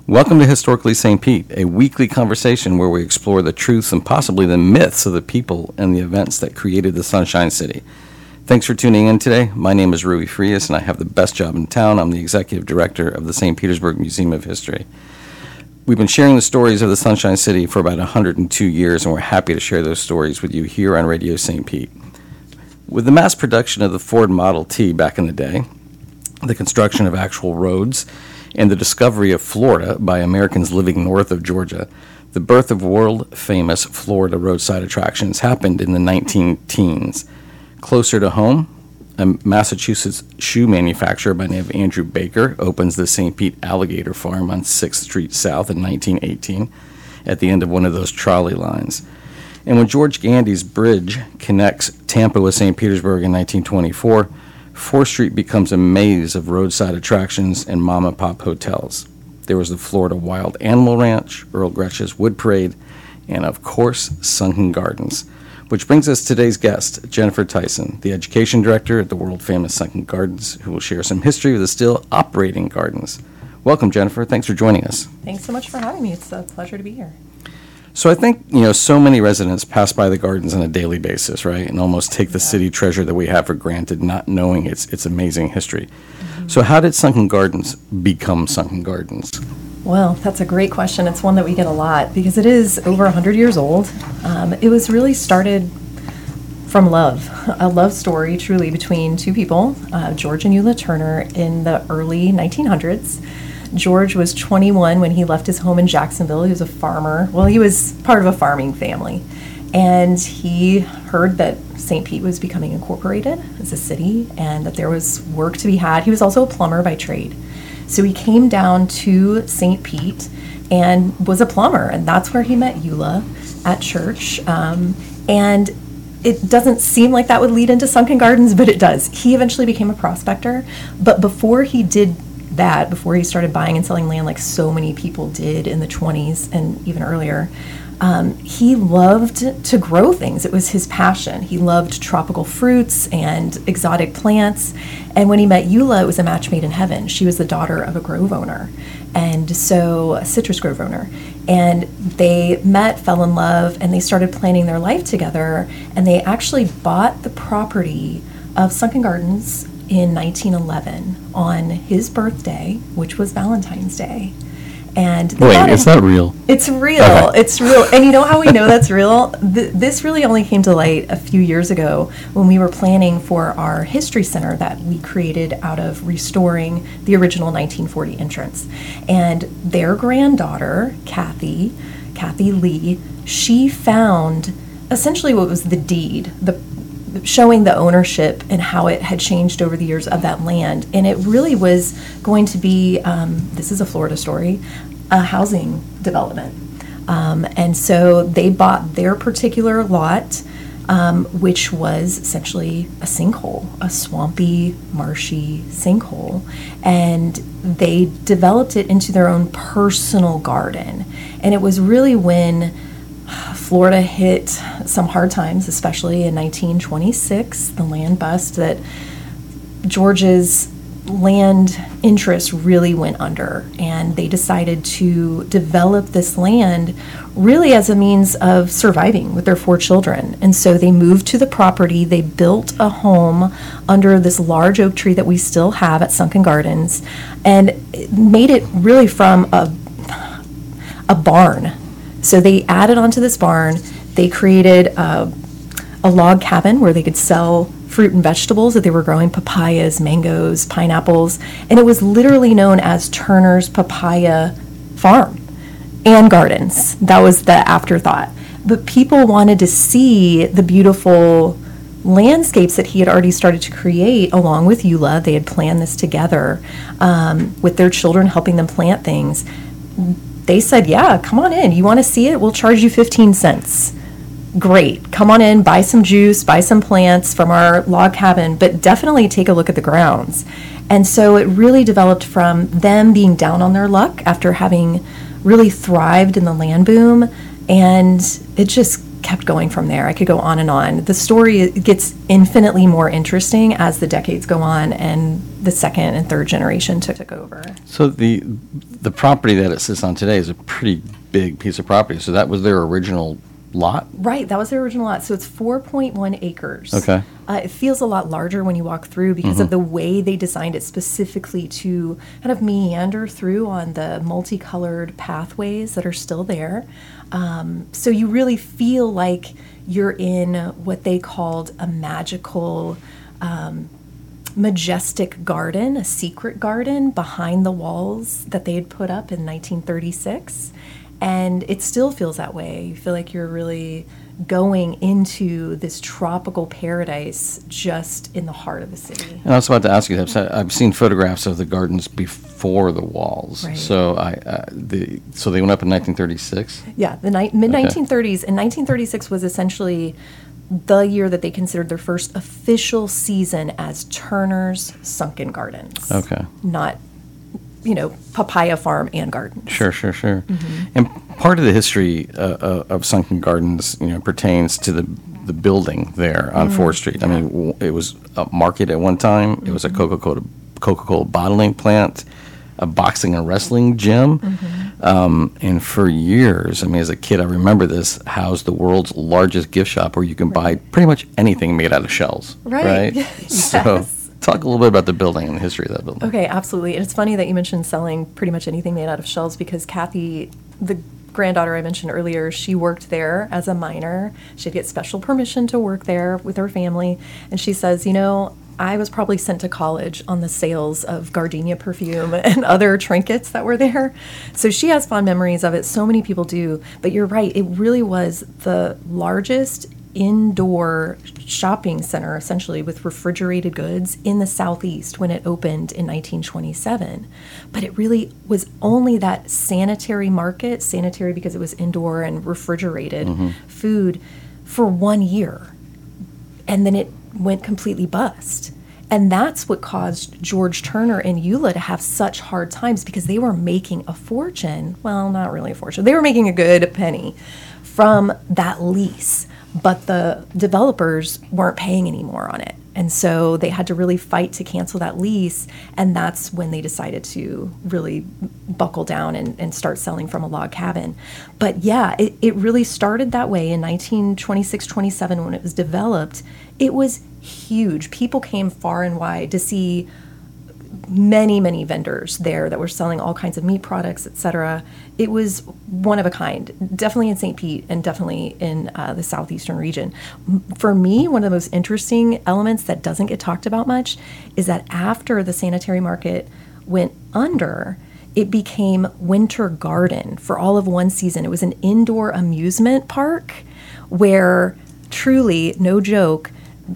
Welcome to Historically St. Pete, a weekly conversation where we explore the truths and possibly the myths of the people and the events that created the Sunshine City. Thanks for tuning in today. My name is Rui Frias, and I have the best job in town. I'm the executive director of the St. Petersburg Museum of History. We've been sharing the stories of the Sunshine City for about 102 years, and we're happy to share those stories with you here on Radio St. Pete. With the mass production of the Ford Model T back in the day, the construction of actual roads, and the discovery of Florida by Americans living north of Georgia, the birth of world-famous Florida roadside attractions happened in the 19-teens. Closer to home, a Massachusetts shoe manufacturer by the name of Andrew Baker opens the St. Pete Alligator Farm on 6th Street South in 1918 at the end of one of those trolley lines. And when George Gandy's bridge connects Tampa with St. Petersburg in 1924, 4th Street becomes a maze of roadside attractions and mom-and-pop hotels. There was the Florida Wild Animal Ranch, Earl Gretsch's Wood Parade, and of course, Sunken Gardens. Which brings us today's guest, Jennifer Tyson, the education director at the world-famous Sunken Gardens, who will share some history of the still operating gardens. Welcome, Jennifer. Thanks for joining us. Thanks so much for having me. It's a pleasure to be here. So I think, so many residents pass by the gardens on a daily basis, right? And almost take the city treasure that we have for granted, not knowing its amazing history. Mm-hmm. So how did Sunken Gardens become Sunken Gardens? Well, that's a great question. It's one that we get a lot because it is over 100 years old. It was really started from love, a love story truly between two people, George and Eula Turner, in the early 1900s. George was 21 when he left his home in Jacksonville. He was a farmer. Well, he was part of a farming family. And he heard that St. Pete was becoming incorporated as a city and that there was work to be had. He was also a plumber by trade. So he came down to St. Pete and was a plumber. And that's where he met Eula at church. And it doesn't seem like that would lead into Sunken Gardens, but it does. He eventually became a prospector. But before he did that, before he started buying and selling land like so many people did in the 20s and even earlier, he loved to grow things. It was his passion. He loved tropical fruits and exotic plants. And when he met Eula, it was a match made in heaven. She was the daughter of a grove owner, and so a citrus grove owner. And they met, fell in love, and they started planning their life together. And they actually bought the property of Sunken Gardens in 1911 on his birthday, which was Valentine's Day. And wait, is that real? It's real. Okay. It's real. And you know how we know that's real? This really only came to light a few years ago when we were planning for our history center that we created out of restoring the original 1940 entrance. And their granddaughter, Kathy Lee, she found essentially what was the deed, showing the ownership and how it had changed over the years of that land. And it really was going to be, this is a Florida story, a housing development. And so they bought their particular lot, which was essentially a sinkhole, a swampy, marshy sinkhole. And they developed it into their own personal garden. And it was really when Florida hit some hard times, especially in 1926, the land bust, that George's land interest really went under. And they decided to develop this land really as a means of surviving with their 4 children. And so they moved to the property. They built a home under this large oak tree that we still have at Sunken Gardens and made it really from a barn. So they added onto this barn. They created a log cabin where they could sell fruit and vegetables that they were growing, papayas, mangoes, pineapples, and it was literally known as Turner's Papaya Farm and Gardens. That was the afterthought. But people wanted to see the beautiful landscapes that he had already started to create along with Eula. They had planned this together with their children, helping them plant things. They said, yeah, come on in. You want to see it? We'll charge you 15 cents. Great. Come on in, buy some juice, buy some plants from our log cabin, but definitely take a look at the grounds. And so it really developed from them being down on their luck after having really thrived in the land boom, and it just kept going from there. I could go on and on. The story gets infinitely more interesting as the decades go on and the second and third generation took over. So the property that it sits on today is a pretty big piece of property. So that was their original lot? Right, that was their original lot. So it's 4.1 acres. Okay. It feels a lot larger when you walk through because of the way they designed it specifically to kind of meander through on the multicolored pathways that are still there. So you really feel like you're in what they called a magical, majestic garden, a secret garden behind the walls that they had put up in 1936. And it still feels that way. You feel like you're really going into this tropical paradise just in the heart of the city. And I was about to ask you, I've seen photographs of the gardens before the walls. Right. So so they went up in 1936? Yeah, the mid-1930s. And 1936 was essentially the year that they considered their first official season as Turner's Sunken Gardens. Okay. Not, papaya farm and gardens. Sure. And part of the history of Sunken Gardens, pertains to the building there on 4th Street. I mean, it was a market at one time. It was a Coca-Cola bottling plant, a boxing and wrestling gym. And for years, I mean, as a kid, I remember this, housed the world's largest gift shop where you can buy pretty much anything made out of shells. Right. Yes. So talk a little bit about the building and the history of that building. Okay, absolutely. And it's funny that you mentioned selling pretty much anything made out of shells because Kathy, the granddaughter I mentioned earlier, she worked there as a minor. She'd get special permission to work there with her family. And she says, I was probably sent to college on the sales of gardenia perfume and other trinkets that were there. So she has fond memories of it. So many people do. But you're right. It really was the largest indoor shopping center, essentially, with refrigerated goods in the Southeast when it opened in 1927. But it really was only that sanitary market, sanitary because it was indoor and refrigerated food, for 1 year. And then it went completely bust. And that's what caused George Turner and Eula to have such hard times because they were making a fortune. Well, not really a fortune. They were making a good penny from that lease. But the developers weren't paying anymore on it. And so they had to really fight to cancel that lease. And that's when they decided to really buckle down and start selling from a log cabin. But yeah, it really started that way in 1926, 27 when it was developed. It was huge. People came far and wide to see many, many vendors there that were selling all kinds of meat products, etc. It was one of a kind, definitely in St. Pete and definitely in the southeastern region. For me, one of the most interesting elements that doesn't get talked about much is that after the sanitary market went under, it became Winter Garden for all of one season. It was an indoor amusement park where truly, no joke,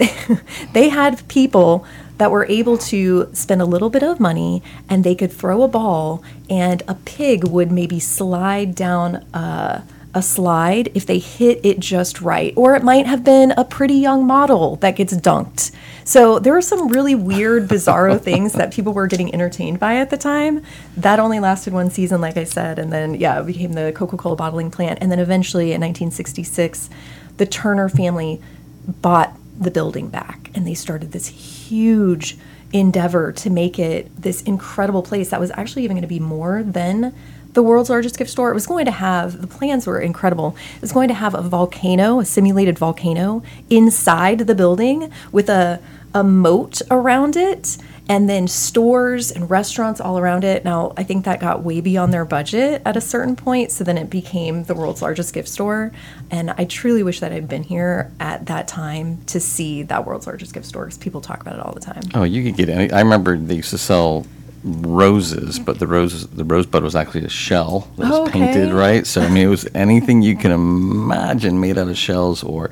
they had people that were able to spend a little bit of money and they could throw a ball and a pig would maybe slide down a slide if they hit it just right. Or it might have been a pretty young model that gets dunked. So there were some really weird, bizarro things that people were getting entertained by at the time. That only lasted one season, like I said, and then, it became the Coca-Cola bottling plant. And then eventually in 1966, the Turner family bought the building back and they started this huge endeavor to make it this incredible place that was actually even going to be more than the world's largest gift store. It was going to have, the plans were incredible. It was going to have a volcano, a simulated volcano inside the building with a moat around it, and then stores and restaurants all around it. Now, I think that got way beyond their budget at a certain point, so then it became the world's largest gift store. And I truly wish that I'd been here at that time to see that world's largest gift store, because people talk about it all the time. Oh, you could get any. I remember they used to sell roses, but the rosebud was actually a shell that was painted, right? So, I mean, it was anything you can imagine made out of shells or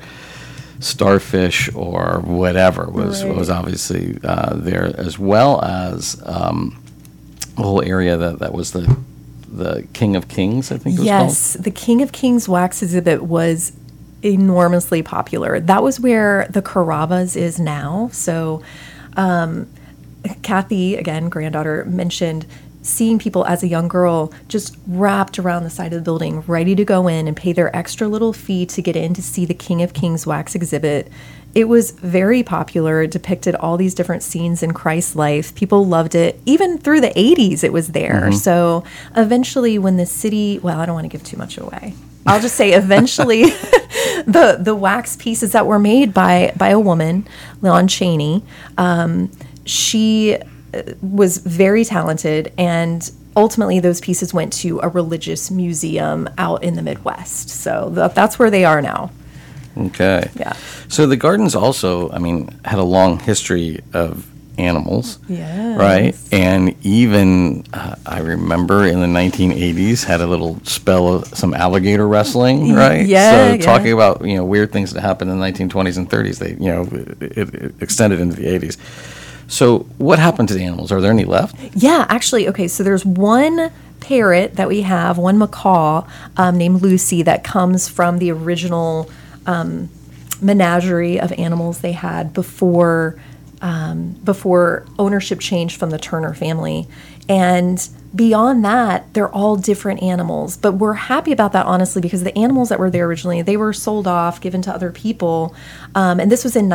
starfish or whatever was obviously there, as well as a whole area that was the King of Kings, I think it was called. Yes, the King of Kings wax exhibit was enormously popular. That was where the Carrabba's is now. So Kathy, again, granddaughter, mentioned seeing people as a young girl just wrapped around the side of the building, ready to go in and pay their extra little fee to get in to see the King of Kings wax exhibit. It was very popular. It depicted all these different scenes in Christ's life. People loved it. Even through the 80s, it was there. So eventually when the city, well, I don't want to give too much away. I'll just say eventually the wax pieces that were made by a woman, Lon Chaney, she was very talented, and ultimately those pieces went to a religious museum out in the Midwest. So that's where they are now. Okay. Yeah. So the gardens also, I mean, had a long history of animals. Yes. Right? And even, I remember in the 1980s, had a little spell of some alligator wrestling, right? Yeah. So talking about, weird things that happened in the 1920s and 30s, it extended into the 80s. So what happened to the animals? Are there any left? Yeah, actually, okay, so there's one parrot that we have, one macaw named Lucy, that comes from the original menagerie of animals they had before ownership changed from the Turner family. And beyond that, they're all different animals. But we're happy about that, honestly, because the animals that were there originally, they were sold off, given to other people. And this was in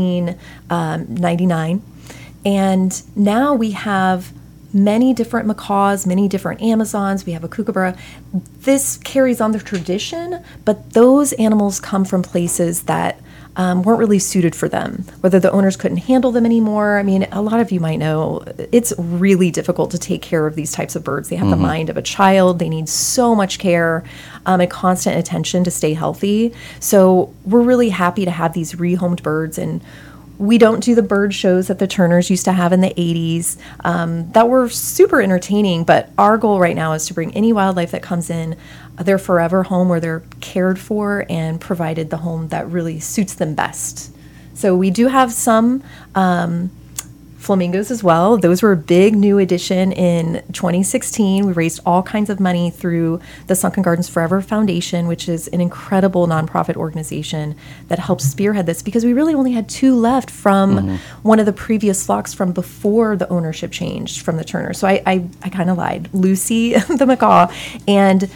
1999. And now we have many different macaws, many different Amazons. We have a kookaburra. This carries on the tradition, but those animals come from places that weren't really suited for them, whether the owners couldn't handle them anymore. I mean, a lot of you might know it's really difficult to take care of these types of birds. They have the mind of a child. They need so much care and constant attention to stay healthy. So we're really happy to have these rehomed birds, and we don't do the bird shows that the Turners used to have in the 80s that were super entertaining, but our goal right now is to bring any wildlife that comes in their forever home where they're cared for and provided the home that really suits them best. So we do have some flamingos as well. Those were a big new addition in 2016. We raised all kinds of money through the Sunken Gardens Forever Foundation, which is an incredible nonprofit organization that helps spearhead this, because we really only had 2 left from one of the previous flocks from before the ownership changed from the Turner. So I kind of lied. Lucy, the macaw, and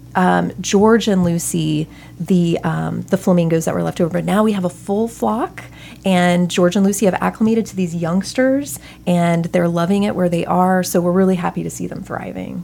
George and Lucy, the flamingos that were left over. But now we have a full flock, and George and Lucy have acclimated to these youngsters, and they're loving it where they are. So we're really happy to see them thriving.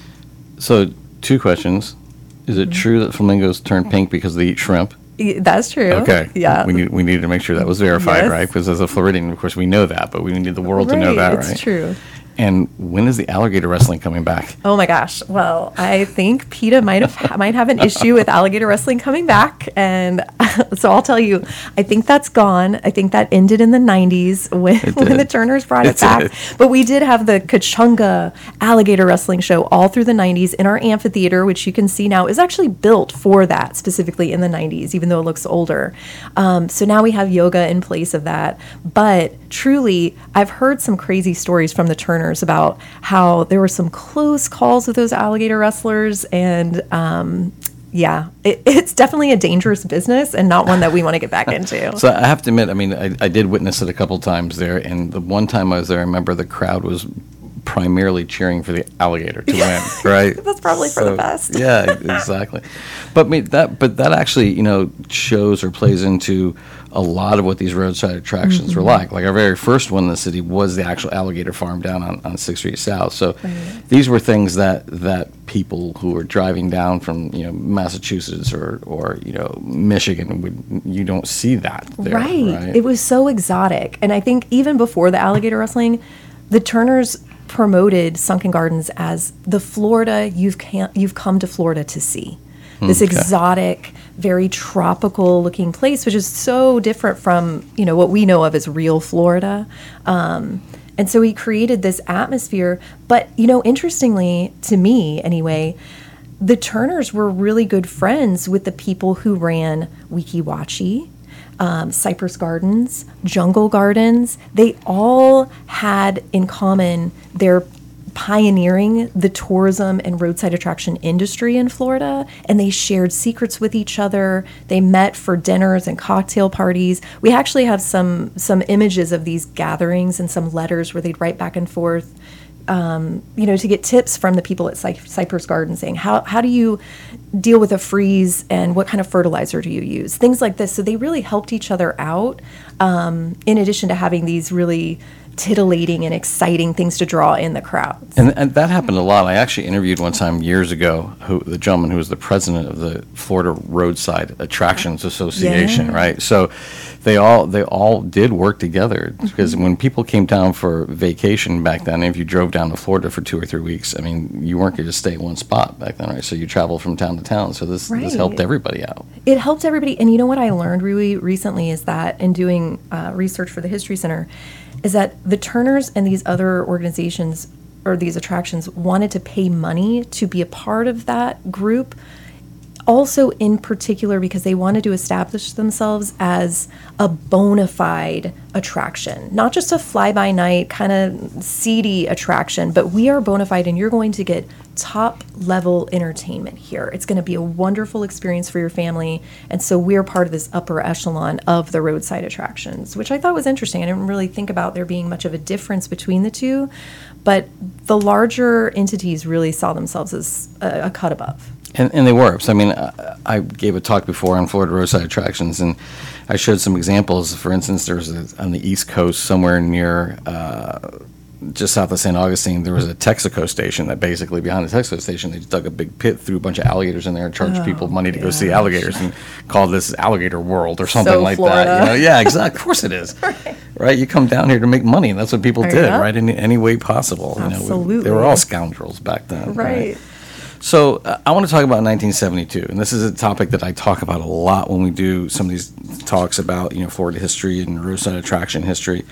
So 2 questions. Is it true that flamingos turn pink because they eat shrimp? That's true. Okay. Yeah. We needed to make sure that was verified, Yes. right? Because as a Floridian, of course, we know that, but we need the world to know that, right? It's true. And when is the alligator wrestling coming back? Oh my gosh. Well, I think PETA might have an issue with alligator wrestling coming back. And so I'll tell you, I think that's gone. I think that ended in the 90s when the Turners brought it back. But we did have the Kachunga alligator wrestling show all through the 90s in our amphitheater, which you can see now is actually built for that, specifically in the 90s, even though it looks older. So now we have yoga in place of that. But truly, I've heard some crazy stories from the Turners about how there were some close calls with those alligator wrestlers, and it's definitely a dangerous business and not one that we want to get back into. So I have to admit, I mean, I did witness it a couple times there, and the one time I was there, I remember the crowd was primarily cheering for the alligator to win, right? That's probably for the best. Yeah, exactly. But that actually, shows or plays into a lot of what these roadside attractions were like. Like our very first one in the city was the actual alligator farm down on 6th Street South. So these were things that people who were driving down from Massachusetts or Michigan you don't see that there, right? It was so exotic, and I think even before the alligator wrestling, the Turners promoted Sunken Gardens as the Florida you've come to Florida to see. This exotic, very tropical looking place, which is so different from, what we know of as real Florida. And so he created this atmosphere. But, interestingly, to me anyway, the Turners were really good friends with the people who ran Weeki Wachee, Cypress Gardens, Jungle Gardens. They all had in common their pioneering the tourism and roadside attraction industry in Florida, and they shared secrets with each other. They met for dinners and cocktail parties. We actually have some images of these gatherings and some letters where they'd write back and forth, to get tips from the people at Cypress Garden, saying how do you deal with a freeze and what kind of fertilizer do you use, things like this. So they really helped each other out, in addition to having these really titillating and exciting things to draw in the crowds. And that happened a lot. I actually interviewed one time years ago the gentleman who was the president of the Florida Roadside Attractions Association, right? So they all did work together, because when people came down for vacation back then, if you drove down to Florida for 2 or 3 weeks, I mean, you weren't going to stay in one spot back then, right? So you traveled from town to town. So this helped everybody out. It helped everybody. And you know what I learned really recently is that in doing research for the History Center, is that the Turners and these other organizations or these attractions wanted to pay money to be a part of that group. Also, in particular, because they wanted to establish themselves as a bona fide attraction, not just a fly-by-night kind of seedy attraction, but we are bona fide and you're going to get top-level entertainment here. It's going to be a wonderful experience for your family, and so we're part of this upper echelon of the roadside attractions, which I thought was interesting. I didn't really think about there being much of a difference between the two, but the larger entities really saw themselves as a cut above. And they were. So, I mean, I gave a talk before on Florida roadside attractions, and I showed some examples. For instance, there was on the East Coast, somewhere near just south of St. Augustine, there was a Texaco station that basically, behind the Texaco station, they dug a big pit, threw a bunch of alligators in there, and charged people money to go see alligators, and called this Alligator World or something like Florida. that. Yeah, exactly. Of course it is. Right? You come down here to make money, and that's what people did, right? In any way possible. Absolutely. They were all scoundrels back then. Right. So I want to talk about 1972, and this is a topic that I talk about a lot when we do some of these talks about Florida history and roadside attraction history.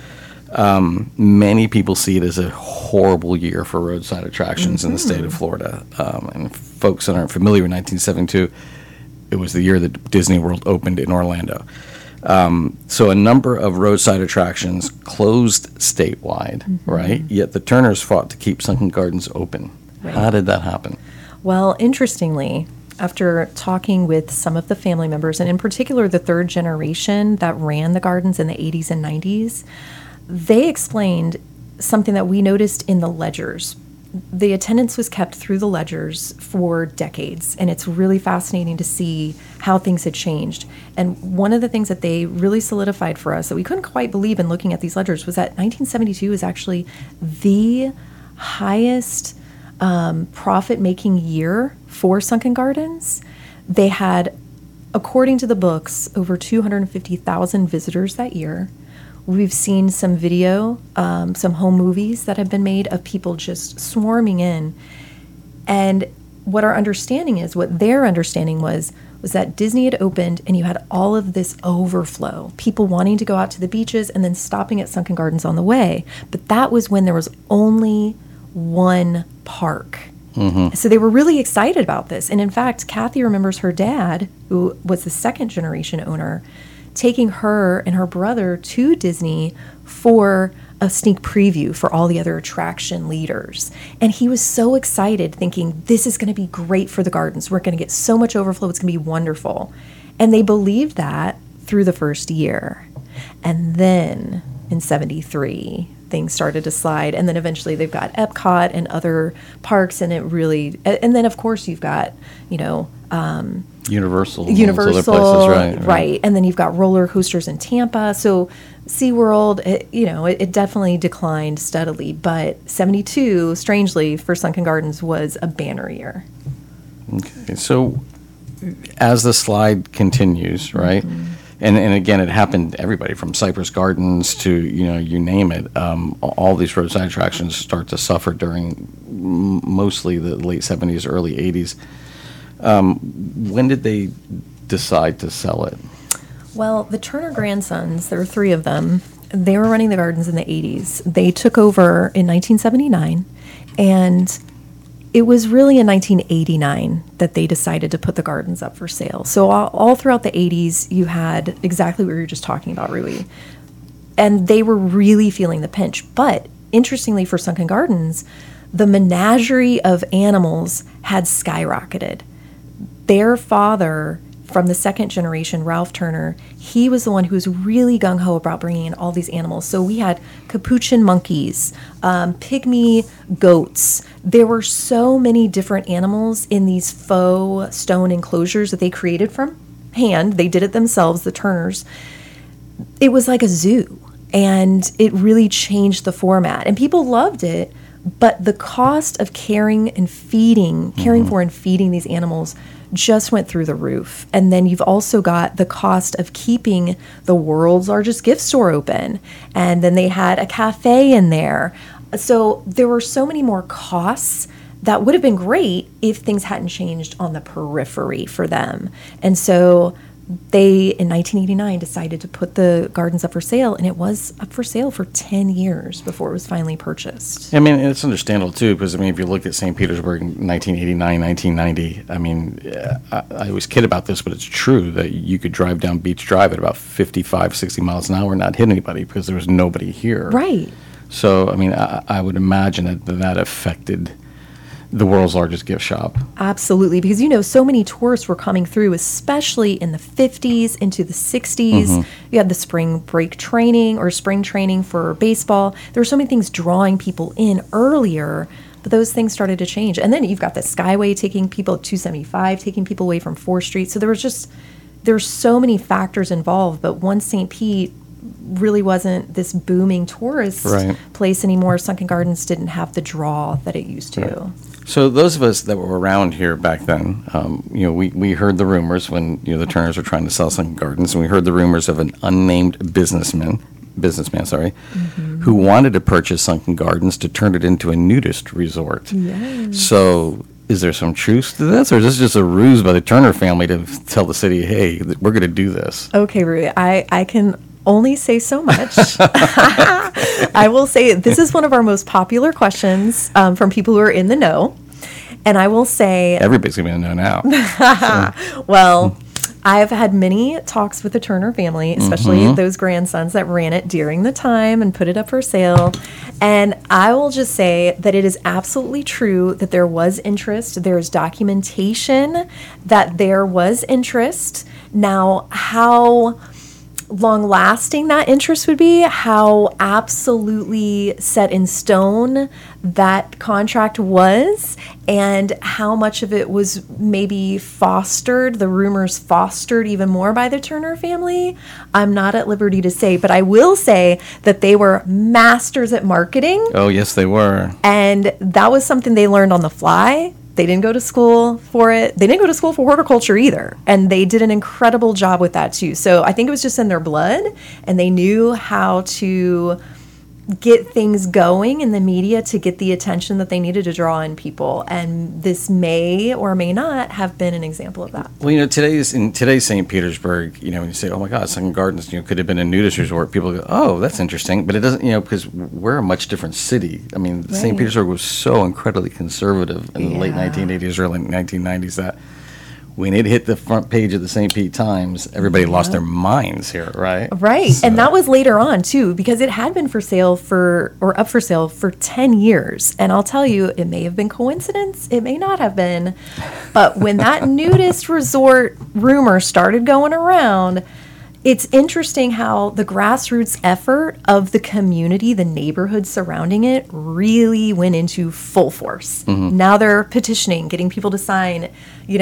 Many people see it as a horrible year for roadside attractions in the state of Florida. And folks that aren't familiar with 1972, it was the year that Disney World opened in Orlando. So a number of roadside attractions closed statewide, right? Yet the Turners fought to keep Sunken Gardens open. Right. How did that happen? Well, interestingly, after talking with some of the family members, and in particular the third generation that ran the gardens in the 80s and 90s, they explained something that we noticed in the ledgers. The attendance was kept through the ledgers for decades, and it's really fascinating to see how things had changed. And one of the things that they really solidified for us that we couldn't quite believe in looking at these ledgers was that 1972 is actually the highest profit-making year for Sunken Gardens. They had, according to the books, over 250,000 visitors that year. We've seen some video, some home movies that have been made of people just swarming in. And what our understanding is, what their understanding was that Disney had opened and you had all of this overflow, people wanting to go out to the beaches and then stopping at Sunken Gardens on the way. But that was when there was only one park. So they were really excited about this. And in fact, Kathy remembers her dad, who was the second generation owner, taking her and her brother to Disney for a sneak preview for all the other attraction leaders. And he was so excited, thinking, this is going to be great for the gardens. We're going to get so much overflow. It's going to be wonderful. And they believed that through the first year. And then in 73, things started to slide. And then eventually they've got Epcot and other parks. And it really, and then of course you've got, Universal, other places, right. And then you've got roller coasters in Tampa. So SeaWorld, it definitely declined steadily. But 72, strangely, for Sunken Gardens was a banner year. Okay, so as the slide continues, right? And again, it happened to everybody from Cypress Gardens to, you name it. All these roadside attractions start to suffer during mostly the late 70s, early 80s. When did they decide to sell it? Well, the Turner grandsons, there were three of them, they were running the gardens in the 80s. They took over in 1979, and it was really in 1989 that they decided to put the gardens up for sale. So all throughout the 80s, you had exactly what we were just talking about, Rui. And they were really feeling the pinch. But interestingly for Sunken Gardens, the menagerie of animals had skyrocketed. Their father from the second generation, Ralph Turner, he was the one who was really gung-ho about bringing in all these animals. So we had capuchin monkeys, pygmy goats. There were so many different animals in these faux stone enclosures that they created from hand. They did it themselves, the Turners. It was like a zoo, and it really changed the format. And people loved it, but the cost of caring for and feeding these animals just went through the roof. And then you've also got the cost of keeping the world's largest gift store open. And then they had a cafe in there. So there were so many more costs that would have been great if things hadn't changed on the periphery for them. And so they, in 1989, decided to put the gardens up for sale, and it was up for sale for 10 years before it was finally purchased. I mean, it's understandable, too, because, I mean, if you look at St. Petersburg in 1989, 1990, I mean, I always kid about this, but it's true that you could drive down Beach Drive at about 55, 60 miles an hour and not hit anybody because there was nobody here. Right. So, I mean, I would imagine that affected the world's largest gift shop. Absolutely, because so many tourists were coming through, especially in the 50s into the 60s. You had the spring training for baseball. There were so many things drawing people in earlier, but those things started to change. And then you've got the Skyway taking people at 275, taking people away from 4th Street. So there's so many factors involved, but once St. Pete really wasn't this booming tourist place anymore, Sunken Gardens didn't have the draw that it used to. Right. So those of us that were around here back then, we heard the rumors when the Turners were trying to sell Sunken Gardens, and we heard the rumors of an unnamed businessman, who wanted to purchase Sunken Gardens to turn it into a nudist resort. Yes. So is there some truth to this, or is this just a ruse by the Turner family to tell the city, hey, we're going to do this? Okay, Rui, I can only say so much. I will say this is one of our most popular questions from people who are in the know. And I will say... Everybody's going to be in the know now. Well, I've had many talks with the Turner family, especially those grandsons that ran it during the time and put it up for sale. And I will just say that it is absolutely true that there was interest. There is documentation that there was interest. Now, how long-lasting that interest would be, how absolutely set in stone that contract was, and how much of it was maybe the rumors fostered even more by the Turner family, I'm not at liberty to say, but I will say that they were masters at marketing. Oh, yes, they were. And that was something they learned on the fly. They didn't go to school for it. They didn't go to school for horticulture either. And they did an incredible job with that too. So I think it was just in their blood, and they knew how to get things going in the media to get the attention that they needed to draw in people. And this may or may not have been an example of that. Well, in today's St. Petersburg, when you say, oh my God, Sunken Gardens, could have been a nudist resort, people go, oh, that's interesting. But it doesn't, because we're a much different city. I mean, St. Petersburg was so incredibly conservative in the late 1980s, early 1990s that when it hit the front page of the St. Pete Times, everybody lost their minds here, right? Right. So. And that was later on, too, because it had been up for sale for 10 years. And I'll tell you, it may have been coincidence. It may not have been. But when that nudist resort rumor started going around, it's interesting how the grassroots effort of the community, the neighborhood surrounding it, really went into full force. Now they're petitioning, getting people to sign.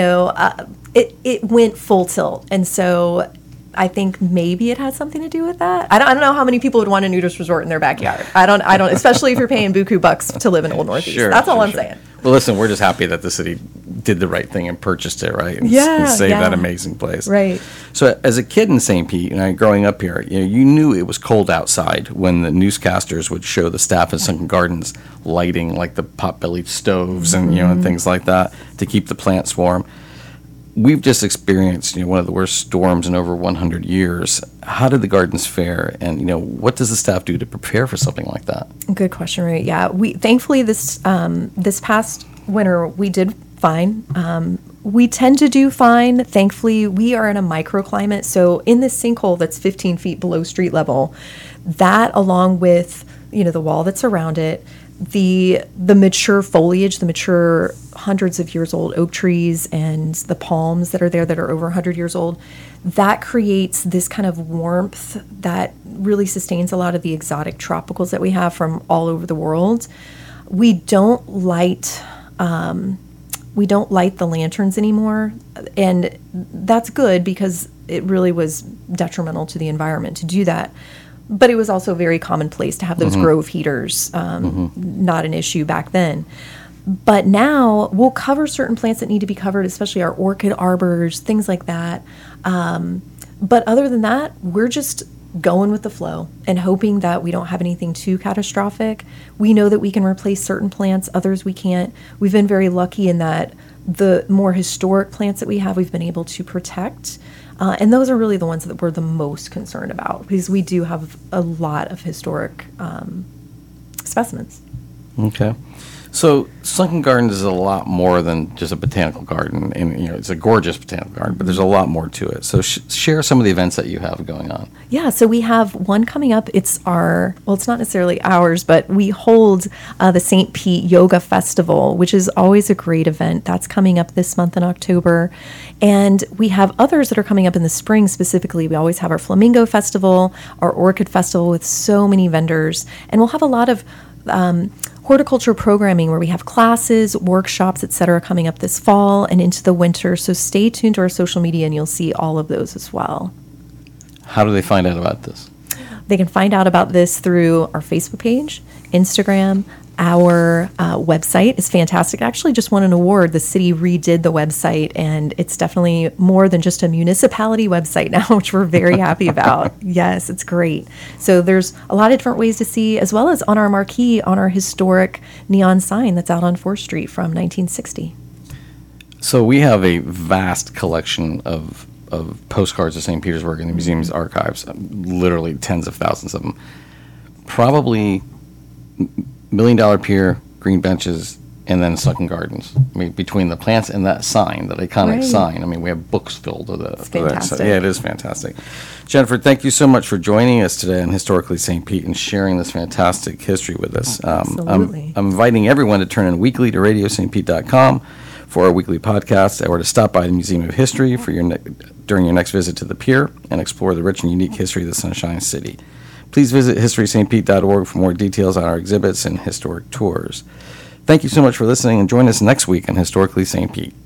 It went full tilt. And so I think maybe it had something to do with that. I don't know how many people would want a nudist resort in their backyard. I don't, especially if you're paying buku bucks to live in Old Northeast. That's all I'm saying. Well, listen, we're just happy that the city did the right thing and purchased it, right? And saved that amazing place. Right. So as a kid in St. Pete, growing up here, you knew it was cold outside when the newscasters would show the staff at Sunken Gardens lighting like the pot-bellied stoves and, and things like that to keep the plants warm. We've just experienced, one of the worst storms in over 100 years. How did the gardens fare, and what does the staff do to prepare for something like that? Good question, Ray. Yeah, we thankfully this past winter we did fine. We tend to do fine. Thankfully, we are in a microclimate, so in this sinkhole that's 15 feet below street level, that along with the wall that's around it, the mature foliage, the mature hundreds of years old oak trees and the palms that are there that are over 100 years old, that creates this kind of warmth that really sustains a lot of the exotic tropicals that we have from all over the world. We don't light the lanterns anymore, and that's good because it really was detrimental to the environment to do that. But it was also very commonplace to have those grove heaters, not an issue back then. But now we'll cover certain plants that need to be covered, especially our orchid arbors, things like that. But other than that, we're just going with the flow and hoping that we don't have anything too catastrophic. We know that we can replace certain plants, others we can't. We've been very lucky in that the more historic plants that we have, we've been able to protect. And those are really the ones that we're the most concerned about because we do have a lot of historic specimens. Okay. So Sunken Gardens is a lot more than just a botanical garden, and it's a gorgeous botanical garden, but there's a lot more to it. So share some of the events that you have going on. Yeah, so we have one coming up. It's it's not necessarily ours, but we hold the St. Pete Yoga Festival, which is always a great event. That's coming up this month in October. And we have others that are coming up in the spring specifically. We always have our Flamingo Festival, our Orchid Festival with so many vendors. And we'll have a lot of horticulture programming where we have classes, workshops, etc. coming up this fall and into the winter. So stay tuned to our social media and you'll see all of those as well. How do they find out about this? They can find out about this through our Facebook page, Instagram. Our website is fantastic. I actually just won an award. The city redid the website, and it's definitely more than just a municipality website now, which we're very happy about. Yes, it's great. So there's a lot of different ways to see, as well as on our marquee, on our historic neon sign that's out on 4th Street from 1960. So we have a vast collection of postcards of St. Petersburg in the museum's archives, literally tens of thousands of them. Probably $1 Million Pier, green benches, and then Sunken Gardens. I mean, between the plants and that sign, that iconic sign. I mean, we have books filled with It's fantastic. Yeah, it is fantastic. Jennifer, thank you so much for joining us today on Historically St. Pete and sharing this fantastic history with us. Absolutely. I'm inviting everyone to turn in weekly to radiostpete.com for our weekly podcast, or to stop by the Museum of History for during your next visit to the pier and explore the rich and unique history of the Sunshine City. Please visit historystpete.org for more details on our exhibits and historic tours. Thank you so much for listening, and join us next week on Historically St. Pete.